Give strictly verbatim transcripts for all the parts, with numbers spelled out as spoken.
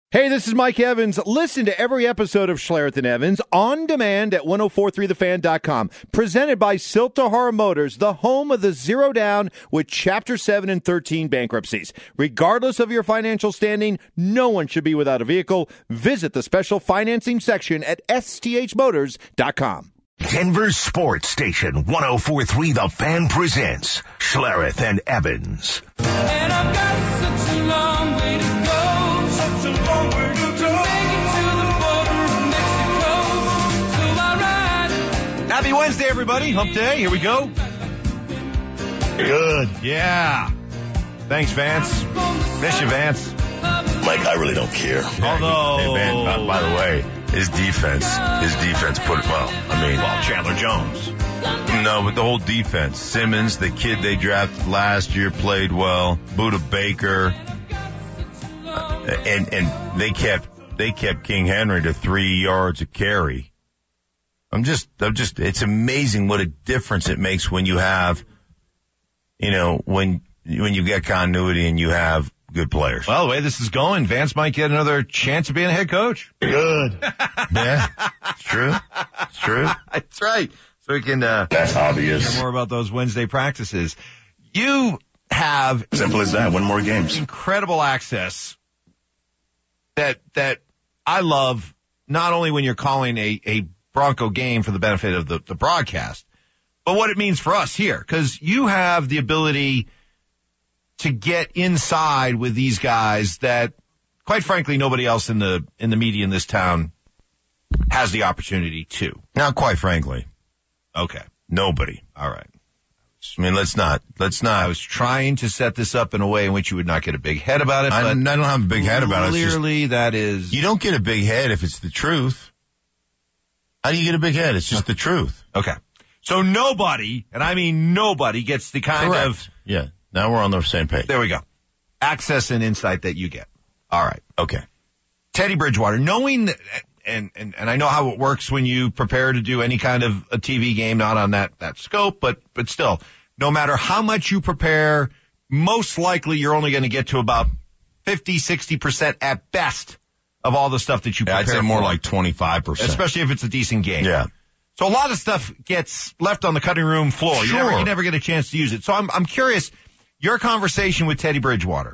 Hey, this is Mike Evans. Listen to every episode of Schlereth and Evans on demand at ten forty-three the fan dot com. Presented by Siltahara Motors, the home of the zero down with Chapter seven and thirteen bankruptcies. Regardless of your financial standing, no one should be without a vehicle. Visit the special financing section at S T H motors dot com. Denver's sports station, ten forty-three The Fan presents Schlereth and Evans. And I've got such a long way to go, such a long way to go, make it to the border of Mexico, so I ride. Happy Wednesday, everybody. Hump day. Here we go. Good. Yeah. Thanks, Vance. Miss you, Vance. Mike, I really don't care. Although, Hey, man, uh, by the way, his defense, his defense put it, well, I mean. well, Chandler Jones. No, but the whole defense. Simmons, the kid they drafted last year, played well. Buda Baker. Uh, and, and they kept, they kept King Henry to three yards a carry. I'm just, I'm just, it's amazing what a difference it makes when you have, you know, when, when you get continuity and you have good players. Well, the way this is going, Vance might get another chance of being a head coach. Good. Yeah, it's true. It's true. That's right. So we can uh, That's obvious. hear more about those Wednesday practices. You have Simple as that. Win more games. incredible access that that I love, not only when you're calling a, a Bronco game for the benefit of the, the broadcast, but what it means for us here, because you have the ability to get inside with these guys that, quite frankly, nobody else in the in the media in this town has the opportunity to. Now, quite frankly, Okay. nobody. All right. I mean, let's not, let's I not. was trying to set this up in a way in which you would not get a big head about it, I, I but don't have a big head about it. It's just, clearly that is... you don't get a big head if it's the truth. How do you get a big head? It's just the truth. Okay. So nobody, and I mean nobody, gets the kind Correct. of... Yeah. Now we're on the same page. There we go. Access and insight that you get. All right. Okay. Teddy Bridgewater, knowing that, and, and, and I know how it works when you prepare to do any kind of a T V game, not on that, that scope, but, but still, no matter how much you prepare, most likely you're only going to get to about fifty, sixty percent at best of all the stuff that you Yeah, prepare I'd say more for, like twenty-five percent. especially if it's a decent game. Yeah. So a lot of stuff gets left on the cutting room floor. You never, Sure. you never get a chance to use it. So I'm, I'm curious, your conversation with Teddy Bridgewater,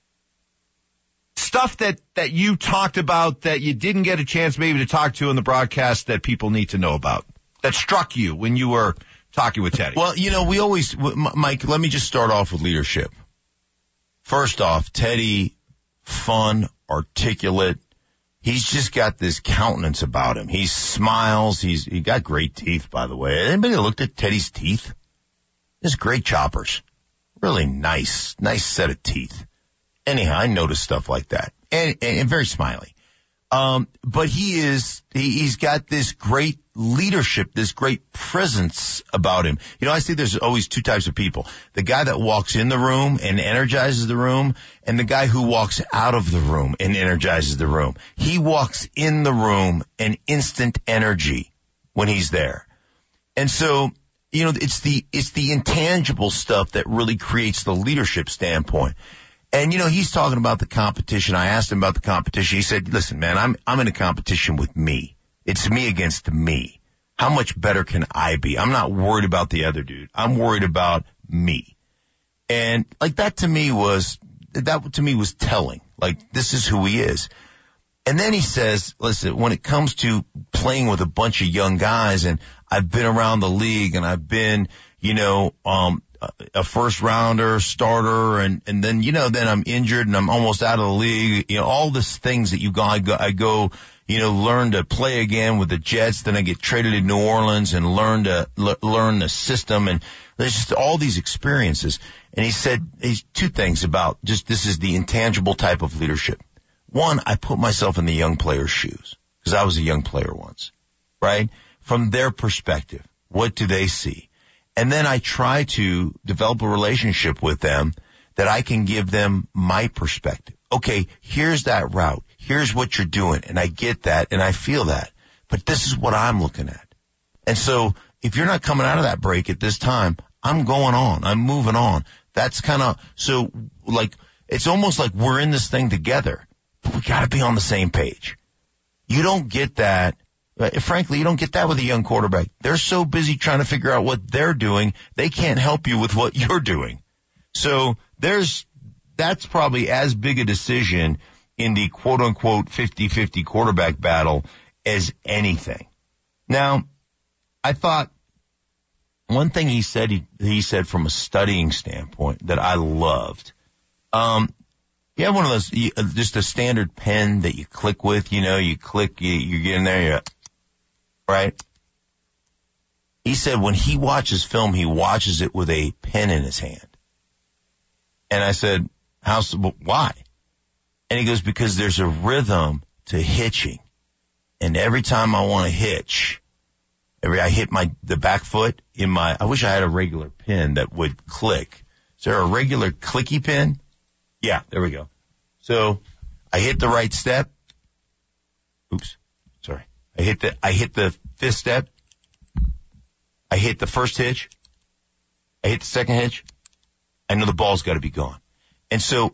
stuff that, that you talked about that you didn't get a chance maybe to talk to in the broadcast that people need to know about, that struck you when you were talking with Teddy. Well, you know, we always, w- M- Mike, let me just start off with leadership. First off, Teddy, fun, articulate. He's just got this countenance about him. He smiles. He's, he got great teeth, by the way. Anybody looked at Teddy's teeth? There's great choppers. Really nice, nice set of teeth. Anyhow, I noticed stuff like that. And, and, and very smiley. Um, but he is, he, he's got this great leadership, this great presence about him. You know, I see there's always two types of people. The guy that walks in the room and energizes the room, and the guy who walks out of the room and energizes the room. He walks in the room and instant energy when he's there. And so, you know, it's the, it's the intangible stuff that really creates the leadership standpoint. And, you know, he's talking about the competition. I asked him about the competition. He said, listen, man, I'm, I'm in a competition with me. It's me against me. How much better can I be? I'm not worried about the other dude. I'm worried about me. And like that to me was, that to me was telling. Like, this is who he is. And then he says, listen, when it comes to playing with a bunch of young guys, and I've been around the league and I've been, you know, um, a first rounder, starter, and, and then, you know, then I'm injured and I'm almost out of the league. You know, all these things that you go, I go, I go, you know, learn to play again with the Jets. Then I get traded to New Orleans and learn to l- learn the system. And there's just all these experiences. And he said he's two things about just this is the intangible type of leadership. One, I put myself in the young player's shoes because I was a young player once, right? From their perspective, what do they see? And then I try to develop a relationship with them that I can give them my perspective. Okay, here's that route. Here's what you're doing. And I get that and I feel that. But this is what I'm looking at. And so if you're not coming out of that break at this time, I'm going on. I'm moving on. That's kind of, so like, it's almost like we're in this thing together. we got to be on the same page. You don't get that. Uh, frankly, you don't get that with a young quarterback. They're so busy trying to figure out what they're doing, they can't help you with what you're doing. So there's, that's probably as big a decision in the quote unquote fifty-fifty quarterback battle as anything. Now, I thought one thing he said, he, he said from a studying standpoint that I loved. Um, you have one of those, you, uh, just a standard pen that you click with, you know, you click, you, you get in there, you, right? He said when he watches film, he watches it with a pen in his hand. And I said, how, why? And he goes, because there's a rhythm to hitching. And every time I want to hitch, every, I hit my, the back foot in my, I wish I had a regular pin that would click. Is there a regular clicky pin? Yeah, there we go. So I hit the right step. Oops. Sorry. I hit the, I hit the fifth step. I hit the first hitch. I hit the second hitch. I know the ball's got to be gone. And so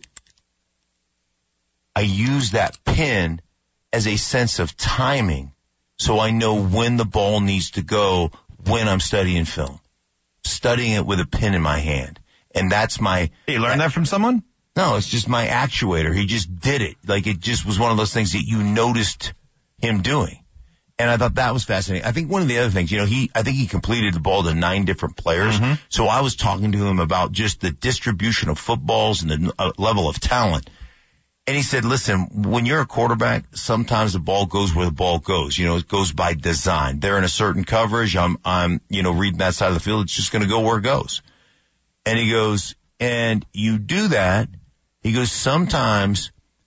I use that pin as a sense of timing so I know when the ball needs to go when I'm studying film. Studying it with a pin in my hand. And that's my... You learned that from someone? No, it's just my actuator. He just did it. Like it just was one of those things that you noticed him doing. And I thought that was fascinating. I think one of the other things, you know, he, I think he completed the ball to nine different players. Mm-hmm. So I was talking to him about just the distribution of footballs and the uh, level of talent. And he said, listen, when you're a quarterback, sometimes the ball goes where the ball goes. You know, it goes by design. They're in a certain coverage. I'm, I'm, you know, reading that side of the field. It's just going to go where it goes. And he goes, and you do that. He goes, sometimes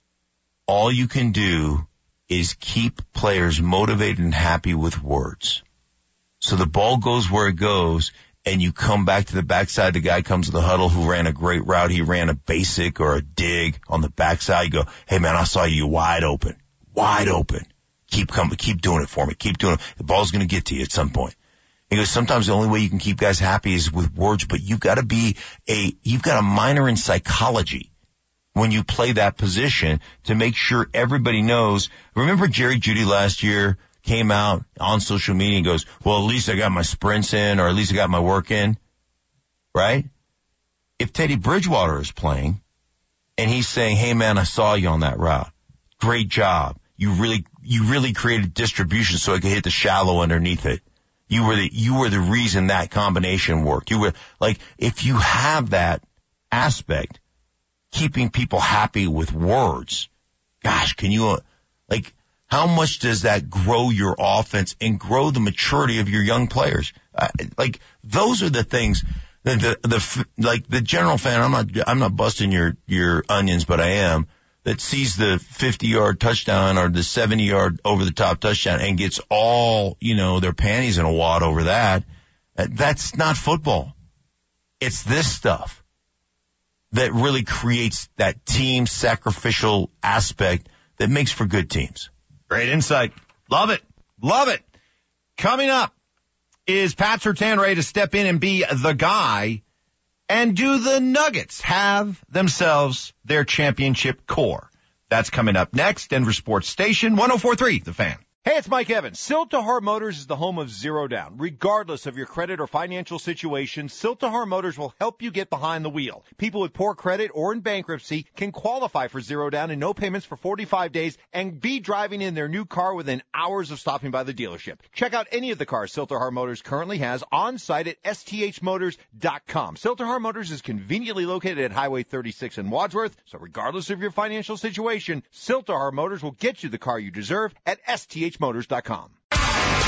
all you can do is keep players motivated and happy with words. So the ball goes where it goes, and you come back to the backside. The guy comes to the huddle who ran a great route. He ran a basic or a dig on the backside. You go, hey, man, I saw you wide open, wide open. Keep coming, keep doing it for me. Keep doing it. The ball's going to get to you at some point. He goes, sometimes the only way you can keep guys happy is with words, but you've got to be a, you've got a minor in psychology when you play that position to make sure everybody knows. Remember Jerry Jeudy last year came out on social media and goes, well, at least I got my sprints in, or at least I got my work in, right? If Teddy Bridgewater is playing and he's saying, hey, man, I saw you on that route. Great job. You really, you really created distribution so I could hit the shallow underneath it. You were the, you were the reason that combination worked. You were like, if you have that aspect, keeping people happy with words, gosh, can you, uh, like, how much does that grow your offense and grow the maturity of your young players? Uh, like, those are the things that the, the, like, the general fan, I'm not, I'm not busting your, your onions, but I am, that sees the fifty-yard touchdown or the seventy-yard over-the-top touchdown and gets all, you know, their panties in a wad over that. That's not football. It's this stuff that really creates that team sacrificial aspect that makes for good teams. Great insight. Love it. Love it. Coming up, is Pat Surtain ready to step in and be the guy? And do the Nuggets have themselves their championship core? That's coming up next. Denver Sports Station, one oh four point three, The Fan. Hey, it's Mike Evans. Siltahar Motors is the home of Zero Down. Regardless of your credit or financial situation, Siltahar Motors will help you get behind the wheel. People with poor credit or in bankruptcy can qualify for Zero Down and no payments for forty-five days and be driving in their new car within hours of stopping by the dealership. Check out any of the cars Siltahar Motors currently has on site at S T H motors dot com. Siltahar Motors is conveniently located at Highway thirty-six in Wadsworth, so regardless of your financial situation, Siltahar Motors will get you the car you deserve at S T H motors dot com. Boy,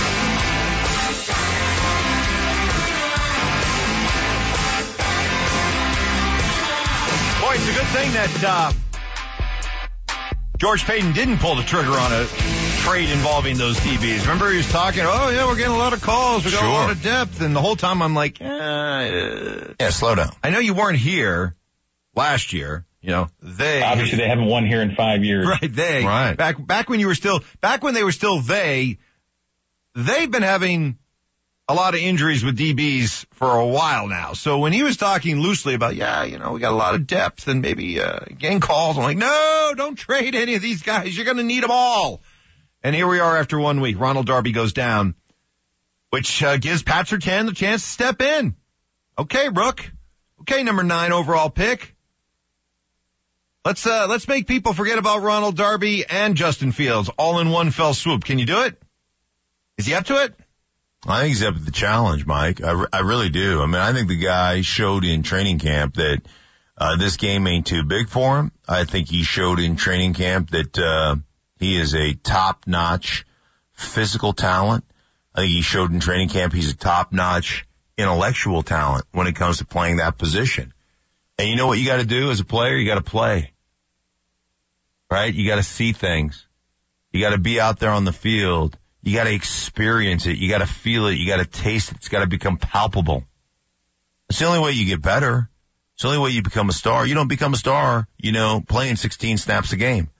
it's a good thing that uh, George Paton didn't pull the trigger on a trade involving those D Bs. Remember he was talking, oh, yeah, we're getting a lot of calls. We got Sure. a lot of depth. And the whole time I'm like, eh. Yeah, slow down. I know you weren't here last year. You know, they. Obviously, they haven't won here in five years. Right, they. Right. Back, back when you were still, back when they were still they, they've been having a lot of injuries with D Bs for a while now. So when he was talking loosely about, yeah, you know, we got a lot of depth and maybe uh, getting calls, I'm like, no, don't trade any of these guys. You're going to need them all. And here we are after one week. Ronald Darby goes down, which uh, gives Pat Surtain the chance to step in. Okay, Rook. Okay, number nine overall pick. Let's uh, let's make people forget about Ronald Darby and Justin Fields all in one fell swoop. Can you do it? Is he up to it? I think he's up to the challenge, Mike. I, re- I really do. I mean, I think the guy showed in training camp that uh, this game ain't too big for him. I think he showed in training camp that uh, he is a top-notch physical talent. I think he showed in training camp he's a top-notch intellectual talent when it comes to playing that position. And you know what you got to do as a player? You got to play. Right? You got to see things. You got to be out there on the field. You got to experience it. You got to feel it. You got to taste it. It's got to become palpable. It's the only way you get better. It's the only way you become a star. You don't become a star, you know, playing sixteen snaps a game.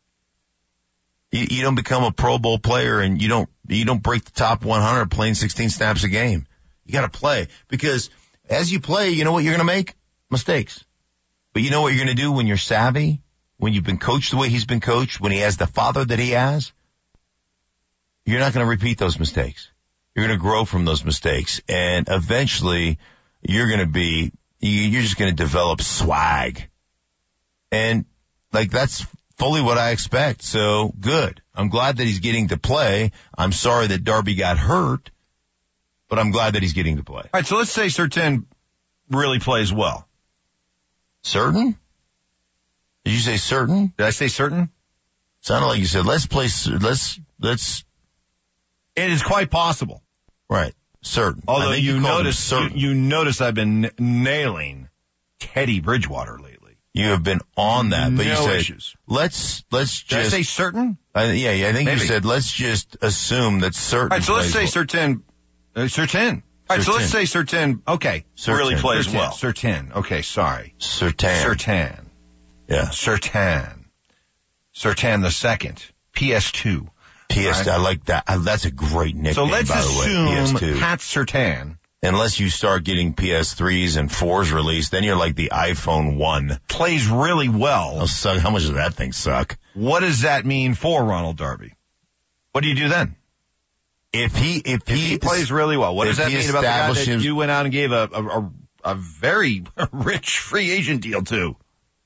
You, you don't become a Pro Bowl player and you don't, you don't break the top one hundred playing sixteen snaps a game. You got to play because as you play, you know what you're going to make? Mistakes. But you know what you're going to do when you're savvy? When you've been coached the way he's been coached, when he has the father that he has? You're not going to repeat those mistakes. You're going to grow from those mistakes. And eventually, you're going to be, you're just going to develop swag. And, like, that's fully what I expect. So, good. I'm glad that he's getting to play. I'm sorry that Darby got hurt, but I'm glad that he's getting to play. All right, so let's say Surtain really plays well. Certain? Did you say certain? Did I say certain? Sounded like you said, let's play, let's, let's. It is quite possible. Right. Certain. Although I think you, you called him notice, you, certain. you notice I've been n- nailing Teddy Bridgewater lately. You have been on that, but No you said, issues. let's, let's Did just. I say certain? I, yeah, yeah, I think Maybe. you said, let's just assume that certain. All right, so let's say plays well. Surtain. Uh, Surtain. All right, so let's say Surtain, okay, Surtain. really plays Surtain. well. Surtain. Okay, sorry. Surtain. Surtain. Yeah. Surtain. Surtain the second. P S two. P S two, Right. I like that. I, that's a great nickname, So let's by the way. assume P S two. Pat Surtain Unless you start getting P S threes and fours released, then you're like the iPhone one. plays really well. Oh, suck. How much does that thing suck? What does that mean for Ronald Darby? What do you do then? If he, if, If he, he, plays really well, what does if that he mean about the guy that establishes- you went out and gave a, a, a, a very rich free agent deal to?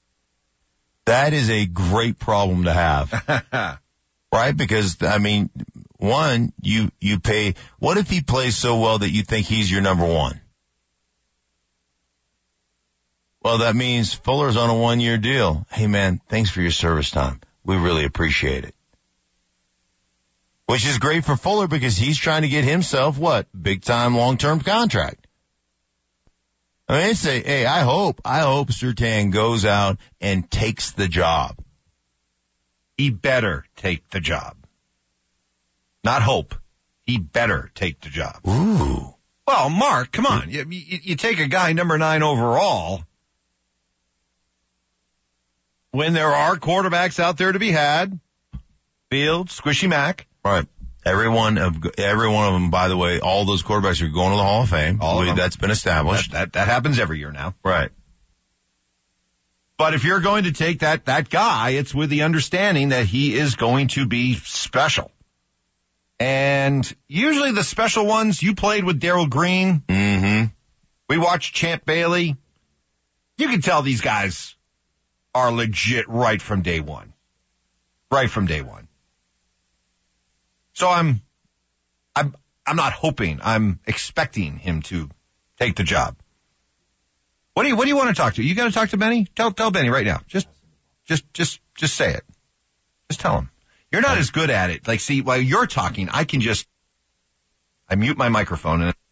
that is a great problem to have. Right? Because, I mean, one, you, you pay, what if he plays so well that you think he's your number one? Well, that means Fuller's on a one-year deal. Hey, man, thanks for your service time. We really appreciate it. Which is great for Fuller because he's trying to get himself, what, big-time long-term contract. I mean, say, hey, I hope, I hope Surtain goes out and takes the job. He better take the job. Not hope. He better take the job. Ooh. Well, Mark, come on. You, you, you take a guy number nine overall when there are quarterbacks out there to be had. Fields, Squishy Mac. Right. Every one of, every one of them, by the way, all those quarterbacks are going to the Hall of Fame. All of them. That's been established. That, that, that happens every year now. Right. But if you're going to take that, that guy, it's with the understanding that he is going to be special. And usually the special ones, you played with Darryl Green. Mm-hmm. We watched Champ Bailey. You can tell these guys are legit right from day one. Right from day one. So I'm, I'm, I'm not hoping, I'm expecting him to take the job. What do you, what do you want to talk to? You got to talk to Benny? Tell, tell Benny right now. Just, just, just, just say it. Just tell him. You're not as good at it. Like, see, while you're talking, I can just, I mute my microphone and.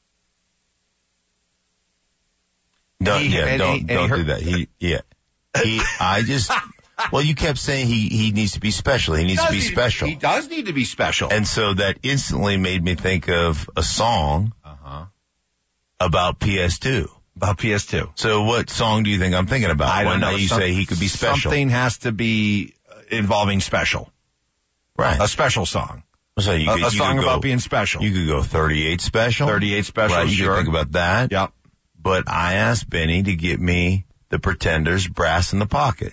Don't, He- yeah, and don't, he- and he don't heard- do that. He, yeah. He, I just, well, you kept saying he, he needs to be special. He needs to be Does need- special. He does need to be special. And so that instantly made me think of a song uh-huh. about P S two. About P S two. So what song do you think I'm thinking about I don't when know. you Some- say he could be special? Something has to be involving special. Right. A special song. So you A, could, a you song could about go, being special. You could go thirty-eight special. thirty-eight special, Right, you sure. could think about that. Yep. But I asked Benny to get me the Pretenders' Brass in the Pocket.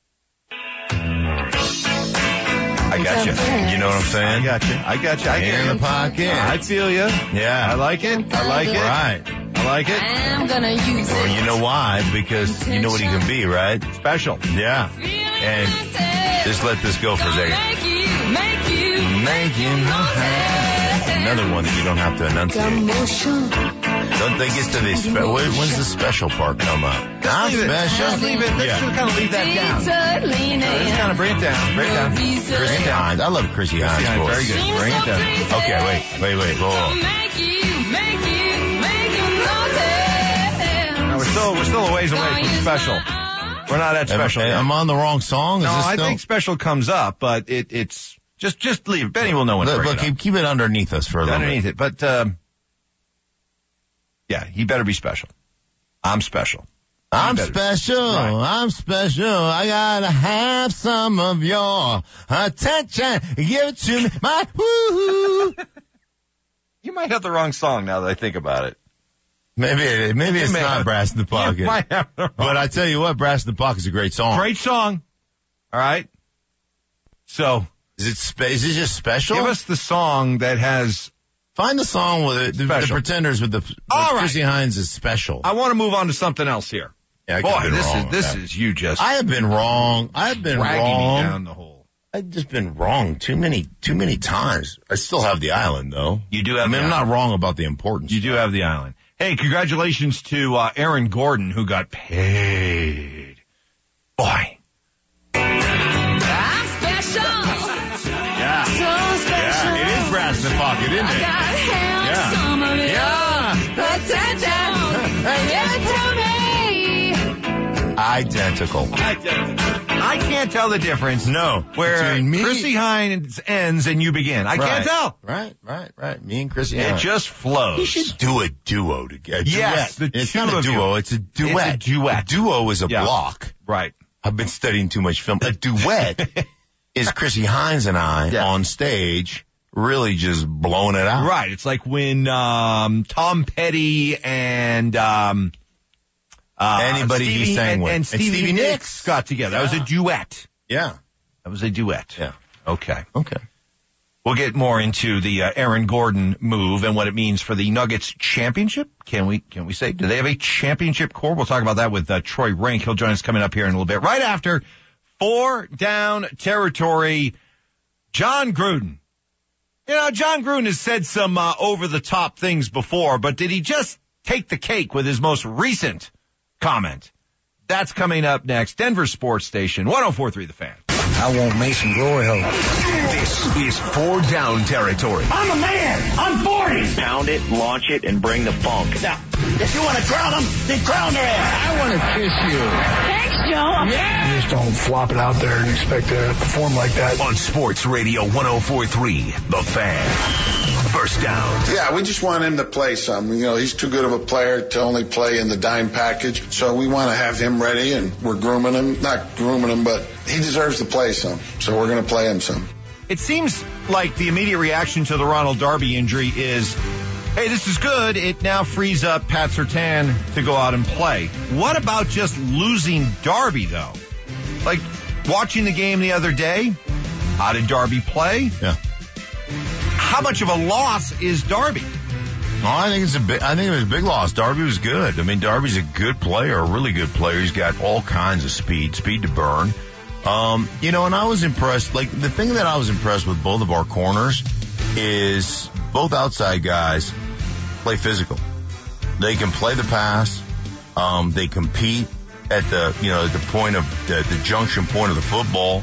I got you. You know what I'm saying? I got you. I got you. I Hand get in you. the pocket. I feel you. Yeah. I like it. I like it. Right. I like it. I'm gonna use Well, it. you know why? Because you know what he can be, right? Special. Yeah. And just let this go for a second. Make you, make you, Make you happy. Another one that you don't have to enunciate. Emotion. Don't they get to the spe- when, when's the special part come up? Not leave it. special. Just leave it. Let's Yeah. just kind of leave that down. Let's kind of bring it down. Bring it down. Chrissy Hines. I love Chrissy Hines' Yeah, voice. very good. Bring it down. Okay, wait, wait, wait. Hold on. Make you, make you, make you notice. No, we're still we're still a ways away from special. We're not at special. Am, yet. I'm on the wrong song. Is No, this I still? think special comes up, but it it's just just leave. Benny will know when to Look, bring look, it up. keep, keep it underneath us for a little Underneath bit. it, but um, yeah, he better be special. I'm special. I'm better. special. Right. I'm special. I gotta have some of your attention. Give it to me, my woo. You might have the wrong song now that I think about it. Maybe it, maybe it's may not have- Brass in the Pocket. You might have the wrong. But I tell you what, Brass in the Pocket is a great song. Great song. All right. So Is it spe- is it just special? give us the song that has. Find the song with it, the, the Special. Pretenders with the with All right. Chrissy Hines is special. I want to move on to something else here. Yeah, I could've Boy, been this wrong is with this that. is you just I have been wrong. I have been dragging wrong. me down the hole. I've just been wrong too many too many times. I still have the island though. You do have. I mean, the I'm island. not wrong about the importance. You do have the island. Hey, congratulations to uh, Aaron Gordon, who got paid. Boy. I'm special. Yeah. So special. Yeah, it is Brass in the Pocket, isn't I it? gotta have Yeah. some of it. Yeah. Attention. Give it to me. Identical. I can't tell the difference. No. Where Between me- Chrissy Hines ends and you begin. I Right. can't tell. Right, right, right. Me and Chrissy It Hines. just flows. We should do a duo together. Yes, the it's two not a of you. duo. It's a duet. It's a duet. A duo is a Yeah. block. Right. I've been studying too much film. A duet is Chrissy Hines and I Yeah. on stage, really just blowing it out. Right. It's like when um, Tom Petty and um, uh, Anybody he Stevie, sang and, with. and And Stevie, Stevie Nicks Nicks. got together. That was a Yeah. duet. Yeah. That was a duet. Yeah. Okay. Okay. We'll get more into the uh, Aaron Gordon move and what it means for the Nuggets championship. Can we can we say, do they have a championship core? We'll talk about that with uh, Troy Rink. He'll join us coming up here in a little bit. Right after four down territory, John Gruden. You know, John Gruden has said some uh, over-the-top things before, but did he just take the cake with his most recent comment? That's coming up next. Denver Sports Station, one oh four point three The Fan. I want Mason Glory hole. This is four down territory. I'm a man. I'm forty. Pound it, launch it, and bring the funk. Now, if you want to crown them, then crown their ass. I want to kiss you. Thanks, Joe. Yeah. You just don't flop it out there and expect to perform like that. On Sports Radio one oh four point three, The Fan. First down. Yeah, we just want him to play some. You know, he's too good of a player to only play in the dime package. So we want to have him ready, and we're grooming him. Not grooming him, but he deserves to play some. So we're going to play him some. It seems like the immediate reaction to the Ronald Darby injury is, hey, this is good. It now frees up Pat Surtain to go out and play. What about just losing Darby, though? Like, watching the game the other day, how did Darby play? Yeah. How much of a loss is Darby? No, I think it's a big, I think it was a big loss. Darby was good. I mean, Darby's a good player, a really good player. He's got all kinds of speed, speed to burn. Um, you know, and I was impressed. Like, the thing that I was impressed with both of our corners is both outside guys play physical. They can play the pass. Um, they compete at the, you know, at the point of the, the junction point of the football.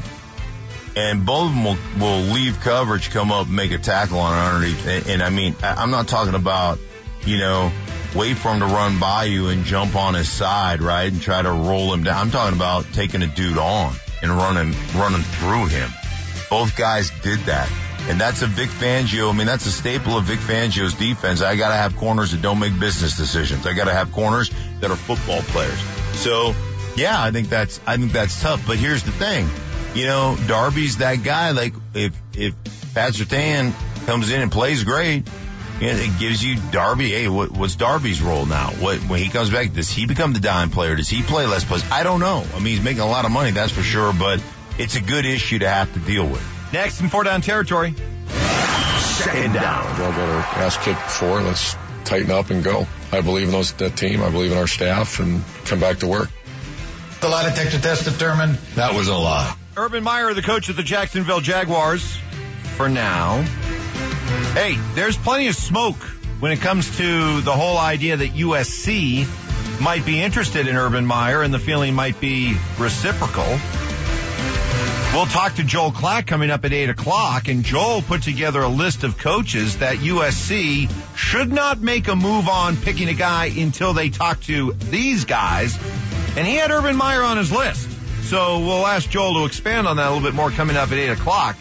And both of them will, will leave coverage, come up, make a tackle on underneath. And, and I mean, I, I'm not talking about, you know, wait for him to run by you and jump on his side, right, and try to roll him down. I'm talking about taking a dude on and running, running through him. Both guys did that. And that's a Vic Fangio. I mean, that's a staple of Vic Fangio's defense. I got to have corners that don't make business decisions. I got to have corners that are football players. So, yeah, I think that's, I think that's tough. But here's the thing. You know, Darby's that guy. Like, if, if Pat Surtain comes in and plays great. And it gives you Darby. Hey, what, what's Darby's role now? What, when he comes back, does he become the dime player? Does he play less plays? I don't know. I mean, he's making a lot of money, that's for sure, but it's a good issue to have to deal with. Next in four down territory. Second down. We all got our ass kicked before. Let's tighten up and go. I believe in those, that team. I believe in our staff, and come back to work. The lie detector test determined that was a lie. Urban Meyer, the coach of the Jacksonville Jaguars, for now. Hey, there's plenty of smoke when it comes to the whole idea that U S C might be interested in Urban Meyer, and the feeling might be reciprocal. We'll talk to Joel Klatt coming up at eight o'clock, and Joel put together a list of coaches that U S C should not make a move on picking a guy until they talk to these guys, and he had Urban Meyer on his list. So we'll ask Joel to expand on that a little bit more coming up at eight o'clock.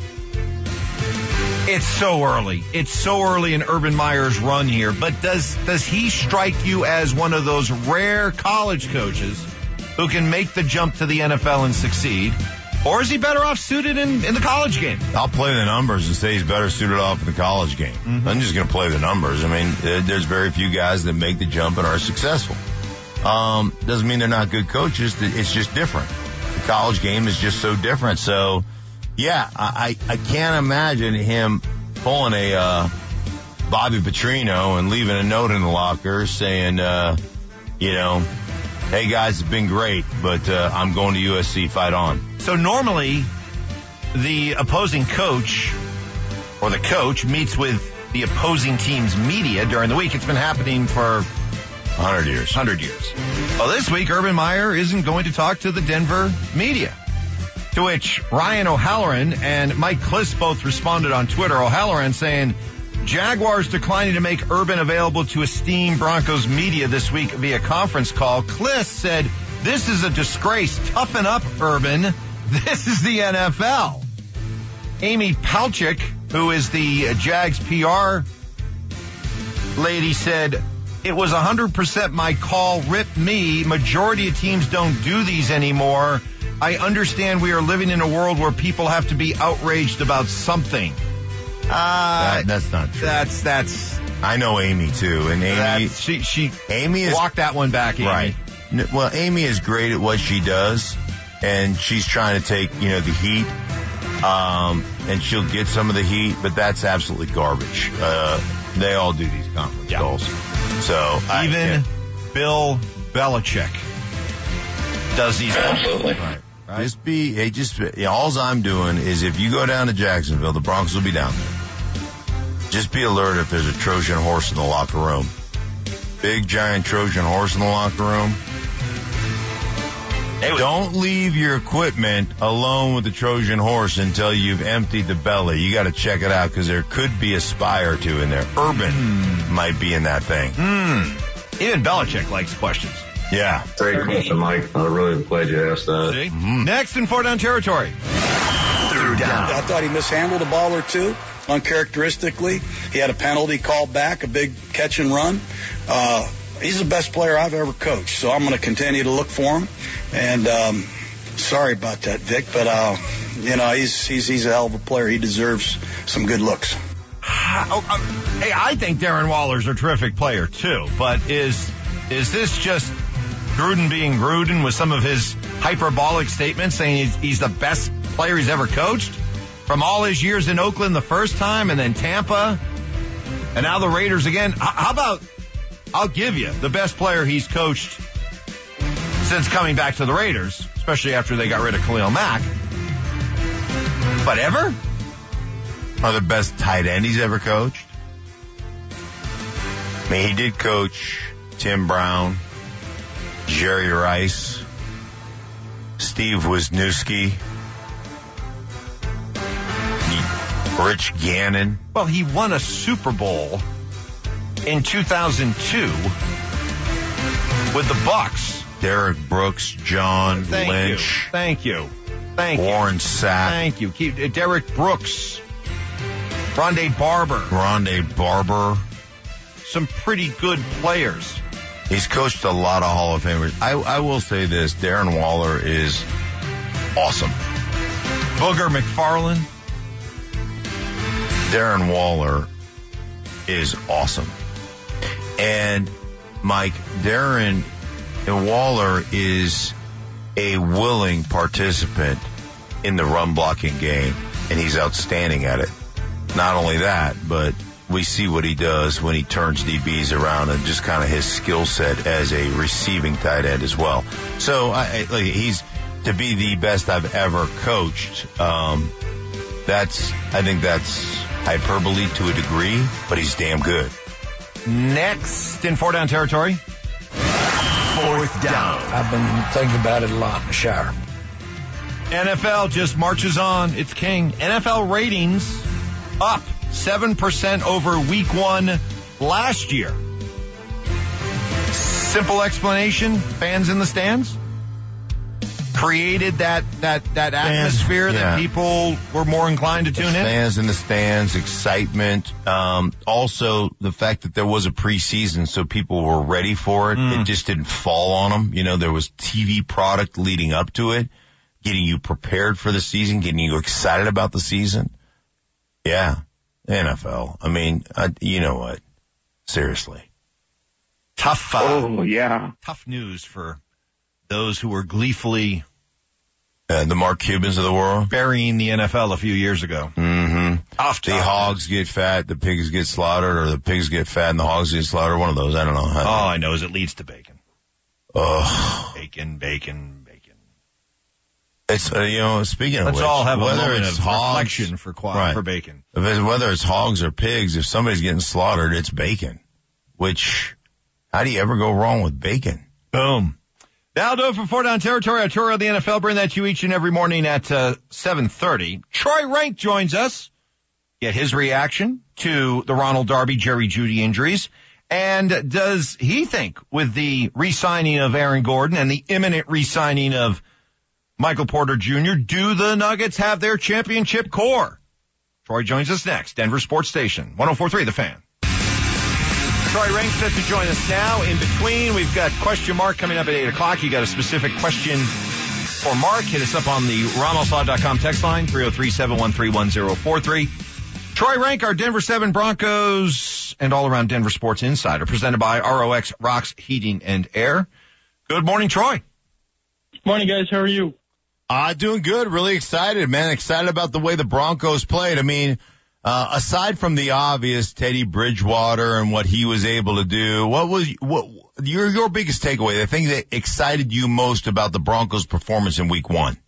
It's so early. It's so early in Urban Meyer's run here, but does does he strike you as one of those rare college coaches who can make the jump to the N F L and succeed? Or is he better off suited in, in the college game? I'll play the numbers and say he's better suited off in the college game. Mm-hmm. I'm just going to play the numbers. I mean, there's very few guys that make the jump and are successful. Um, doesn't mean they're not good coaches. It's just different. The college game is just so different. So, yeah, I, I can't imagine him pulling a uh, Bobby Petrino and leaving a note in the locker saying, uh, you know, hey, guys, it's been great, but uh, I'm going to U S C, fight on. So normally the opposing coach or the coach meets with the opposing team's media during the week. It's been happening for one hundred years. one hundred years. Well, this week, Urban Meyer isn't going to talk to the Denver media, to which Ryan O'Halloran and Mike Kliss both responded on Twitter. O'Halloran saying, Jaguars declining to make Urban available to esteemed Broncos media this week via conference call. Kliss said, this is a disgrace. Toughen up, Urban. This is the N F L. Amy Palchik, who is the Jags P R lady, said, it was one hundred percent my call. Rip me. Majority of teams don't do these anymore. I understand we are living in a world where people have to be outraged about something. Uh, that, that's not true. That's, that's. I know Amy too. And Amy, she, she Amy is, walked that one back, Amy. Right. Well, Amy is great at what she does, and she's trying to take, you know, the heat, um, and she'll get some of the heat, but that's absolutely garbage. Uh, they all do these conference yeah. calls. So even I, yeah. Bill Belichick does these. Absolutely. Right. Right. Just be, hey, just, you know, all I'm doing is if you go down to Jacksonville, the Broncos will be down there. Just be alert if there's a Trojan horse in the locker room. Big giant Trojan horse in the locker room. Don't leave your equipment alone with the Trojan horse until you've emptied the belly. You got to check it out because there could be a spy or two in there. Urban mm. might be in that thing. Mm. Even Belichick likes questions. Yeah. Great question, Mike. I'm really glad you asked that. Mm-hmm. Next in four down territory. Third down. I thought he mishandled a ball or two, uncharacteristically. He had a penalty called back, a big catch and run. Uh, he's the best player I've ever coached, so I'm going to continue to look for him. And um, sorry about that, Vic, but uh, you know he's he's he's a hell of a player. He deserves some good looks. Hey, I think Darren Waller's a terrific player too, but is is this just Gruden being Gruden with some of his hyperbolic statements, saying he's, he's the best player he's ever coached from all his years in Oakland the first time, and then Tampa, and now the Raiders again? How about, I'll give you the best player he's coached since coming back to the Raiders, especially after they got rid of Khalil Mack. But ever? Or the best tight end he's ever coached? I mean, he did coach Tim Brown, Jerry Rice, Steve Wisniewski, Rich Gannon. Well, he won a Super Bowl in two thousand two with the Bucks. Derek Brooks, John Thank Lynch. You. Thank you. Thank Warren you. Warren Sapp. Thank you. Keep, uh, Derek Brooks. Rondé Barber. Rondé Barber. Some pretty good players. He's coached a lot of Hall of Famers. I, I will say this, Darren Waller is awesome. Booger McFarland. Darren Waller is awesome. And, Mike, Darren Waller is a willing participant in the run blocking game, and he's outstanding at it. Not only that, but we see what he does when he turns D Bs around and just kind of his skill set as a receiving tight end as well. So I, I, like, he's to be the best I've ever coached. Um, that's I think that's hyperbole to a degree, but he's damn good. Next in four down territory. Fourth down. I've been thinking about it a lot in the shower. N F L just marches on. It's king. N F L ratings up seven percent over week one last year. Simple explanation, fans in the stands created that that that atmosphere fans, yeah. that people were more inclined to tune in. Fans in the stands, excitement. Um, also, the fact that there was a preseason, so people were ready for it. Mm. It just didn't fall on them. You know, there was T V product leading up to it, getting you prepared for the season, getting you excited about the season. Yeah, N F L. I mean, I, you know what? Seriously. Tough. Uh, Oh, yeah. Tough news for those who were gleefully Uh, the Mark Cubans of the world. burying the N F L a few years ago. Mm-hmm. Tough, The tough. hogs get fat, the pigs get slaughtered, or the pigs get fat and the hogs get slaughtered. One of those. I don't know. All I know is it leads to bacon. Oh, Bacon, bacon, bacon. it's uh, you know. Speaking of Let's which, all have a whether moment it's of hogs, reflection for qua- right. for bacon. If it's, whether it's hogs or pigs, if somebody's getting slaughtered, it's bacon. Which, how do you ever go wrong with bacon? Boom. That'll do it for four down territory. Our tour of the N F L. Bring that to you each and every morning at uh, seven thirty. Troy Rank joins us. Get his reaction to the Ronald Darby, Jerry Jeudy injuries. And does he think with the re-signing of Aaron Gordon and the imminent re-signing of Michael Porter Junior, do the Nuggets have their championship core? Troy joins us next. Denver Sports Station, one oh four point three The Fan. Troy Rank set to join us now. In between, we've got question mark coming up at eight o'clock. You got a specific question for Mark? Hit us up on the ron alstott dot com text line, three oh three, seven one three, one oh four three. Troy Rank, our Denver seven Broncos and all-around Denver sports insider, presented by R O X Rocks Heating and Air. Good morning, Troy. Morning, guys. How are you? Uh, doing good. Really excited, man. Excited about the way the Broncos played. I mean, uh, aside from the obvious Teddy Bridgewater and what he was able to do, what was what your your biggest takeaway? The thing that excited you most about the Broncos' performance in week one?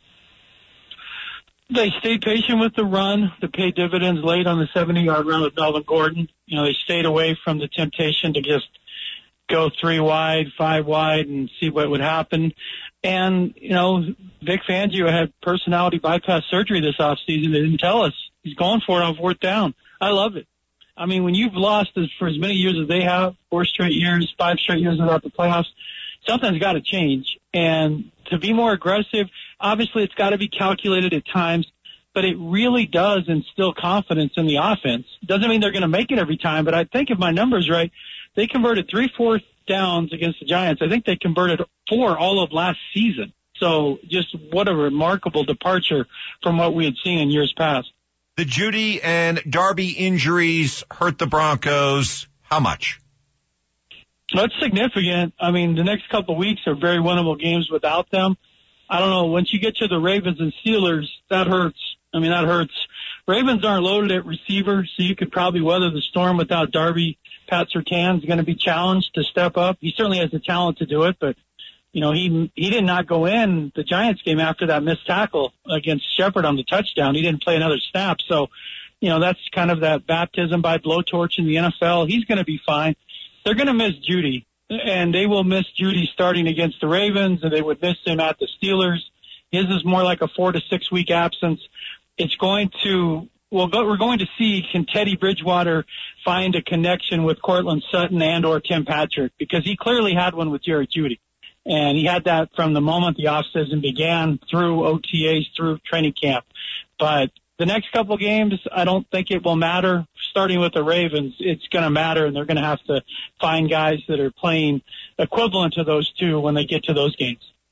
They stayed patient with the run to pay dividends late on the seventy-yard run with Melvin Gordon. You know, they stayed away from the temptation to just go three wide, five wide, and see what would happen. And, you know, Vic Fangio had personality bypass surgery this offseason. They didn't tell us. He's going for it on fourth down. I love it. I mean, when you've lost as, for as many years as they have, four straight years, five straight years without the playoffs, something's got to change. And to be more aggressive, obviously it's got to be calculated at times, but it really does instill confidence in the offense. Doesn't mean they're going to make it every time, but I think if my number's right, they converted three fourth downs against the Giants. I think they converted four all of last season. So just what a remarkable departure from what we had seen in years past. The Jeudy and Darby injuries hurt the Broncos. How much? That's significant. I mean, the next couple of weeks are very winnable games without them. I don't know. Once you get to the Ravens and Steelers, that hurts. I mean, that hurts. Ravens aren't loaded at receiver, so you could probably weather the storm without Darby. Pat Surtain's going to be challenged to step up. He certainly has the talent to do it, but, you know, he he did not go in the Giants game after that missed tackle against Shepard on the touchdown. He didn't play another snap. So, you know, that's kind of that baptism by blowtorch in the N F L. He's going to be fine. They're going to miss Jeudy, and they will miss Jeudy starting against the Ravens, and they would miss him at the Steelers. His is more like a four to six week absence. It's going to, well, we're going to see, can Teddy Bridgewater find a connection with Cortland Sutton and or Tim Patrick? Because he clearly had one with Jerry Jeudy. And he had that from the moment the offseason began through O T As, through training camp. But the next couple of games, I don't think it will matter. Starting with the Ravens, it's going to matter, and they're going to have to find guys that are playing equivalent to those two when they get to those games.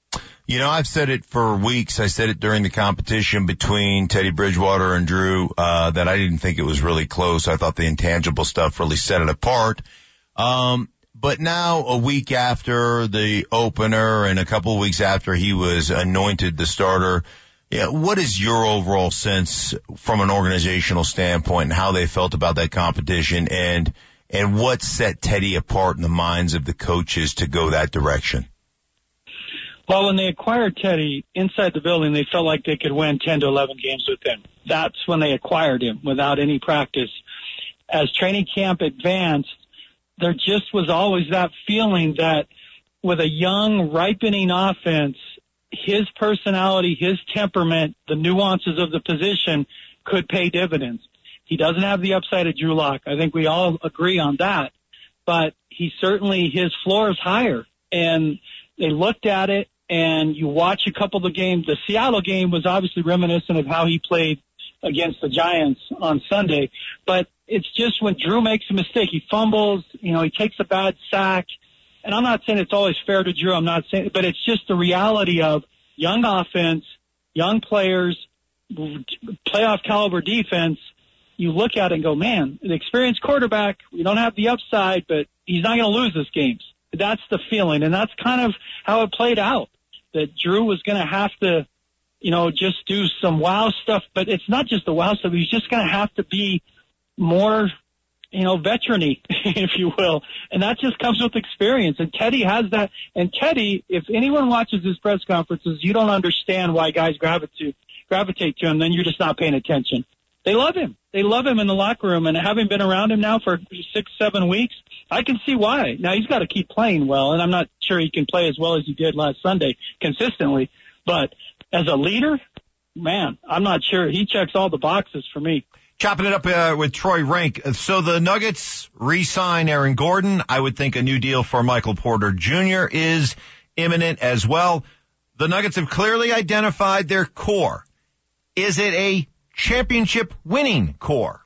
You know, I've said it for weeks. I said it during the competition between Teddy Bridgewater and Drew, uh, that I didn't think it was really close. I thought the intangible stuff really set it apart. Um, but now a week after the opener and a couple of weeks after he was anointed the starter, yeah, what is your overall sense from an organizational standpoint and how they felt about that competition, and, and what set Teddy apart in the minds of the coaches to go that direction? Well, when they acquired Teddy inside the building, they felt like they could win ten to eleven games with him. That's when they acquired him without any practice. As training camp advanced, there just was always that feeling that with a young, ripening offense, his personality, his temperament, the nuances of the position could pay dividends. He doesn't have the upside of Drew Lock. I think we all agree on that. But he certainly, his floor is higher. And they looked at it, and you watch a couple of the games. The Seattle game was obviously reminiscent of how he played against the Giants on Sunday. But it's just when Drew makes a mistake, he fumbles, you know, he takes a bad sack. And I'm not saying it's always fair to Drew. I'm not saying, but it's just the reality of young offense, young players, playoff caliber defense. You look at it and go, man, an experienced quarterback, we don't have the upside, but he's not going to lose this games. That's the feeling. And that's kind of how it played out, that Drew was going to have to, you know, just do some wow stuff. But it's not just the wow stuff. He's just going to have to be more, you know, veteran-y, if you will. And that just comes with experience. And Teddy has that. And Teddy, if anyone watches his press conferences, you don't understand why guys gravitate, gravitate to him, then you're just not paying attention. They love him. They love him in the locker room. And having been around him now for six, seven weeks, I can see why. Now, he's got to keep playing well, and I'm not sure he can play as well as he did last Sunday consistently. But as a leader, man, I'm not sure. He checks all the boxes for me. Chopping it up uh, with Troy Rank. So the Nuggets re-sign Aaron Gordon. I would think a new deal for Michael Porter Junior is imminent as well. The Nuggets have clearly identified their core. Is it a championship winning core?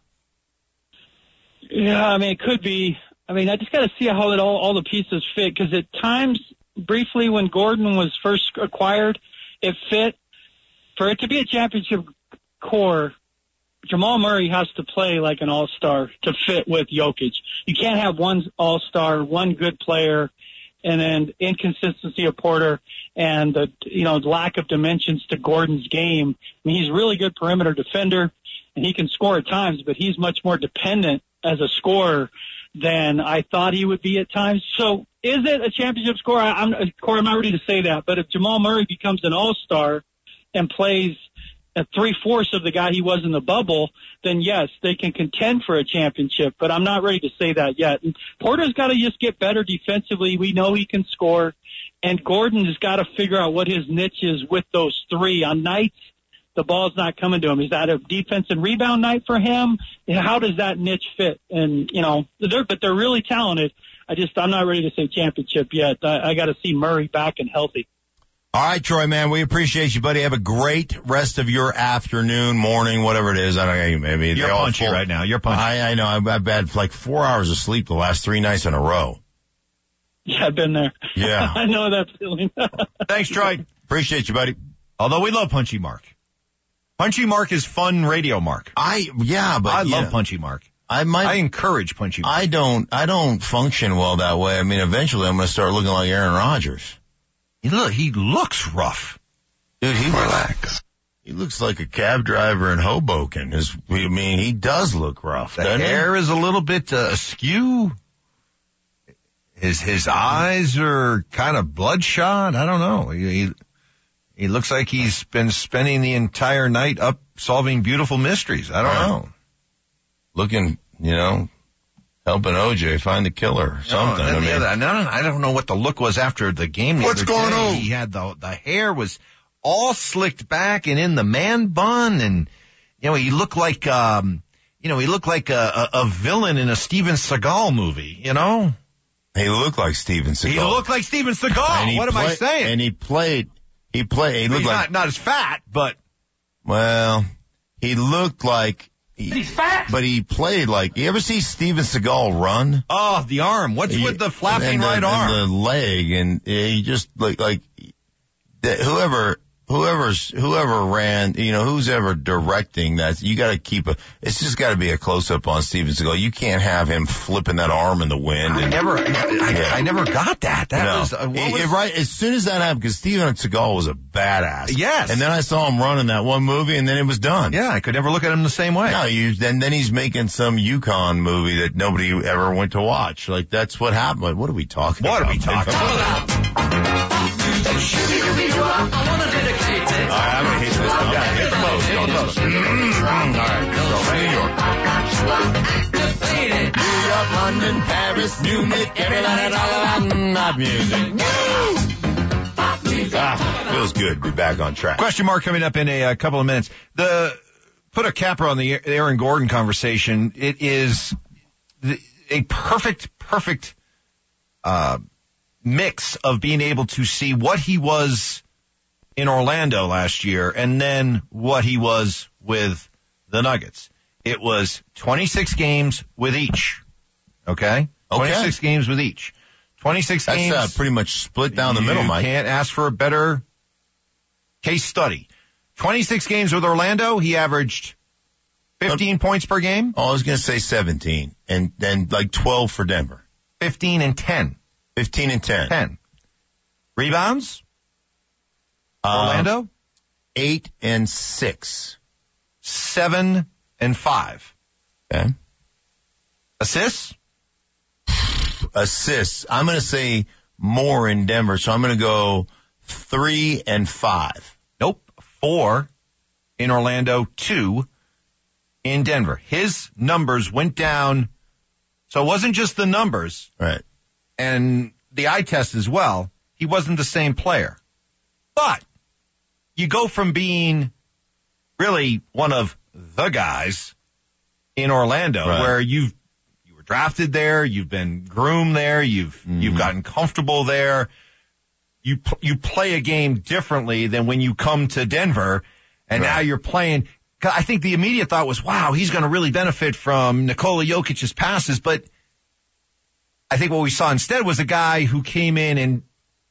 Yeah, I mean, it could be. I mean, I just got to see how it all, all the pieces fit, because at times, briefly when Gordon was first acquired, it fit. For it to be a championship core, Jamal Murray has to play like an all-star to fit with Jokic. You can't have one all-star, one good player, and then inconsistency of Porter and the, you know, lack of dimensions to Gordon's game. I mean, he's a really good perimeter defender, and he can score at times, but he's much more dependent as a scorer than I thought he would be at times. So is it a championship score? I, I'm, Corey, I'm not ready to say that, but if Jamal Murray becomes an all-star and plays at three-fourths of the guy he was in the bubble, then yes, they can contend for a championship, but I'm not ready to say that yet. And Porter's got to just get better defensively. We know he can score, and Gordon has got to figure out what his niche is with those three. On nights the ball's not coming to him, is that a defense and rebound night for him? How does that niche fit? And, you know, they're, but they're really talented. I just, I'm not ready to say championship yet. I, I got to see Murray back and healthy. All right, Troy, man, we appreciate you, buddy. Have a great rest of your afternoon, morning, whatever it is. I don't know, maybe you're punchy right now. You're punchy. I, I know. I've, I've had like four hours of sleep the last three nights in a row. Yeah, I've been there. Yeah. I know that feeling. Thanks, Troy. Appreciate you, buddy. Although we love Punchy Mark. Punchy Mark is fun radio, Mark. I, yeah, but I yeah. love Punchy Mark. I might. I encourage Punchy Mark. I don't, I don't function well that way. I mean, eventually I'm going to start looking like Aaron Rodgers. He look, he looks rough. Dude, he relax. He looks like a cab driver in Hoboken. His, I mean, he does look rough. The hair he? is a little bit uh, askew. His his eyes are kind of bloodshot. I don't know. He, he he looks like he's been spending the entire night up solving beautiful mysteries. I don't right. know. Looking, you know, helping O J find the killer or something. No, I mean, other, I don't I don't know what the look was after the game. The What's going day. on? He had the the hair was all slicked back and in the man bun, and you know he looked like um you know he looked like a, a, a villain in a Steven Seagal movie. You know, he looked like Steven Seagal. He looked like Steven Seagal. What am play, I saying? And he played. He played. He looked He's like not, not as fat, but well, he looked like. He, He's fat. But he played like, you ever see Steven Seagal run? Oh, the arm. What's he, with the flapping and the, right arm? And the leg, and he just like, like, that whoever, whoever's, whoever ran, you know, who's ever directing that, you got to keep a, it's just got to be a close up on Steven Seagal. You can't have him flipping that arm in the wind. I and, never, I, yeah. I never got that. That no. was, uh, what It- was it- right. As soon as that happened, because Steven Seagal was a badass. Yes. And then I saw him run in that one movie, and then it was done. Yeah, I could never look at him the same way. No, you, then, then he's making some Yukon movie that nobody ever went to watch. Like, that's what happened. What are we talking What about? are we talking about? All right, I'm going to hit this. Yeah, hit the most. Hit the most. Mm, all right, so, New York. New York, London, Paris, Munich, everybody talking about not music. Ah, feels good to be back on track. Question mark coming up in a, a couple of minutes. The put a capper on the Aaron Gordon conversation. It is the, a perfect, perfect uh, mix of being able to see what he was in Orlando last year and then what he was with the Nuggets. It was twenty-six games with each. Okay? Okay. twenty-six games with each. twenty-six That's games. uh, pretty much split down the middle, You Mike. can't ask for a better case study. twenty-six games with Orlando, he averaged fifteen points per game. Oh, I was going to say seventeen, and then like twelve for Denver. fifteen and ten. fifteen and ten. ten. Rebounds? Uh, Orlando? eight and six. seven and five. Okay. Assists? Assists. I'm going to say more in Denver, so I'm going to go three and five. Nope. Four in Orlando, two in Denver. His numbers went down. So it wasn't just the numbers. Right. And the eye test as well. He wasn't the same player. But you go from being really one of the guys in Orlando, Right. where you've you were drafted there, you've been groomed there, you've Mm-hmm. you've gotten comfortable there. You pl- you play a game differently than when you come to Denver, and Right. now you're playing. 'Cause I think the immediate thought was, wow, he's going to really benefit from Nikola Jokic's passes, but I think what we saw instead was a guy who came in and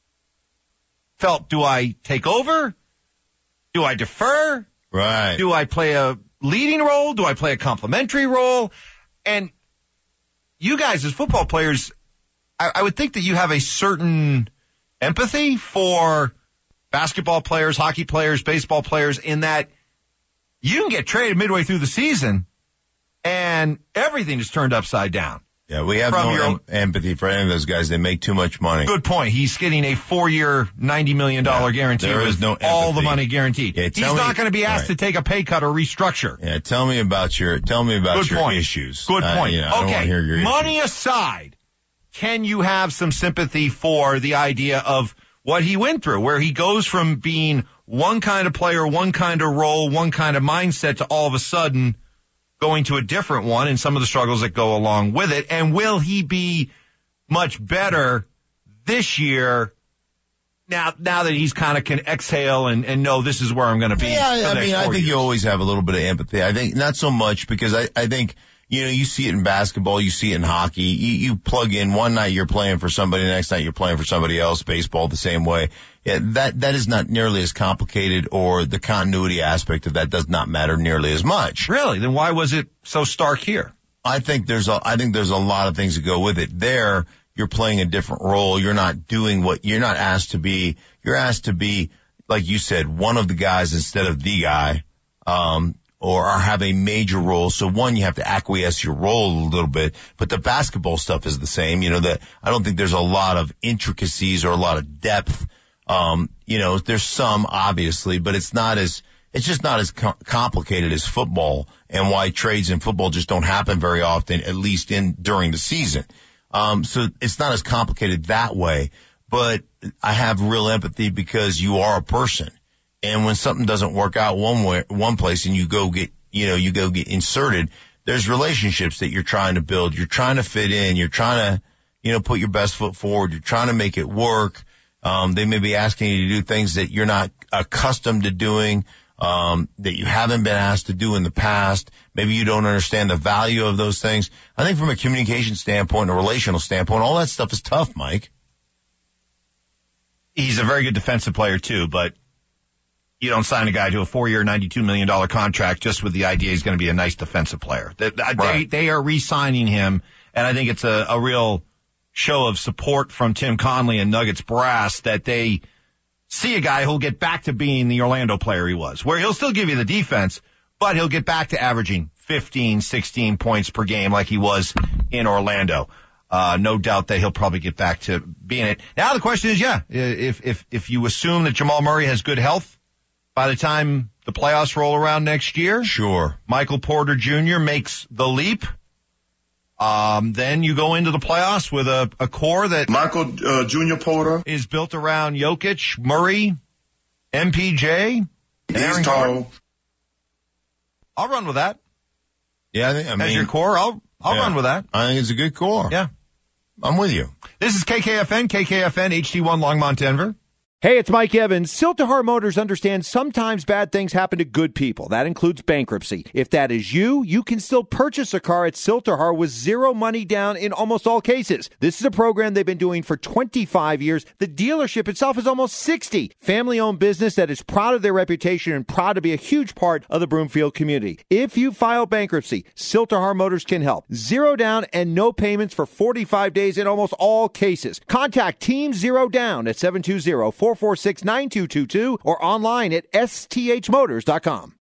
felt, do I take over? Do I defer? Right. Do I play a leading role? Do I play a complementary role? And you guys as football players, I, I would think that you have a certain empathy for basketball players, hockey players, baseball players, in that you can get traded midway through the season and everything is turned upside down. Yeah, we have From no your- em- empathy for any of those guys. They make too much money. Good point. He's getting a four-year, ninety million dollars Yeah, guarantee there is with no all the empathy. money guaranteed. Yeah, He's tell me- not going to be asked right. to take a pay cut or restructure. Yeah, tell me about your tell me about Good your point. issues. Good Uh, point. you know, I don't want okay, to hear your money issues. aside, can you have some sympathy for the idea of what he went through, where he goes from being one kind of player, one kind of role, one kind of mindset to all of a sudden going to a different one and some of the struggles that go along with it? And will he be much better this year now now that he's kind of can exhale and, and know this is where I'm going to be? Yeah, for the I next mean, I four think years? you always have a little bit of empathy. I think not so much because I, I think, you know, you see it in basketball, you see it in hockey. You, you plug in one night you're playing for somebody, the next night you're playing for somebody else. Baseball the same way. Yeah, that that is not nearly as complicated, or the continuity aspect of that does not matter nearly as much. Really? Then why was it so stark here? I think there's a I think there's a lot of things that go with it. There, you're playing a different role. You're not doing what you're not asked to be. You're asked to be, like you said, one of the guys instead of the guy, um, or, or have a major role. So one, you have to acquiesce your role a little bit, but the basketball stuff is the same. You know, that I don't think there's a lot of intricacies or a lot of depth. Um, you know, there's some obviously, but it's not as, it's just not as co- complicated as football, and why trades in football just don't happen very often, at least in, during the season. Um, so it's not as complicated that way, but I have real empathy because you are a person. And when something doesn't work out one way, one place, and you go get, you know, you go get inserted, there's relationships that you're trying to build. You're trying to fit in. You're trying to, you know, put your best foot forward. You're trying to make it work. Um, they may be asking you to do things that you're not accustomed to doing, um, that you haven't been asked to do in the past. Maybe you don't understand the value of those things. I think from a communication standpoint, a relational standpoint, all that stuff is tough, Mike. he's a very good defensive player too, but you don't sign a guy to a four-year, ninety-two million dollars contract just with the idea he's going to be a nice defensive player. They, right. they, they are re-signing him, and I think it's a, a real show of support from Tim Conley and Nuggets brass that they see a guy who'll get back to being the Orlando player he was, where he'll still give you the defense, but he'll get back to averaging fifteen, sixteen points per game like he was in Orlando. Uh, no doubt that he'll probably get back to being it. Now the question is, yeah, if, if, if you assume that Jamal Murray has good health by the time the playoffs roll around next year, sure, Michael Porter Junior makes the leap. Um, then you go into the playoffs with a, a core that Michael uh, Junior Porter is built around Jokic, Murray, M P J, and He's Aaron tall. Gordon. I'll run with that. Yeah, I think, I mean, as your core, I'll I'll yeah, run with that. I think it's a good core. Yeah, I'm with you. This is K K F N, K K F N, H D one Longmont, Denver. Hey, it's Mike Evans. Siltahar Motors understands sometimes bad things happen to good people. That includes bankruptcy. If that is you, you can still purchase a car at Siltahar with zero money down in almost all cases. This is a program they've been doing for twenty-five years. The dealership itself is almost sixty. Family-owned business that is proud of their reputation and proud to be a huge part of the Broomfield community. If you file bankruptcy, Siltahar Motors can help. Zero down and no payments for forty-five days in almost all cases. Contact Team Zero Down at seven two zero, four four six, nine two two two or online at S T H motors dot com.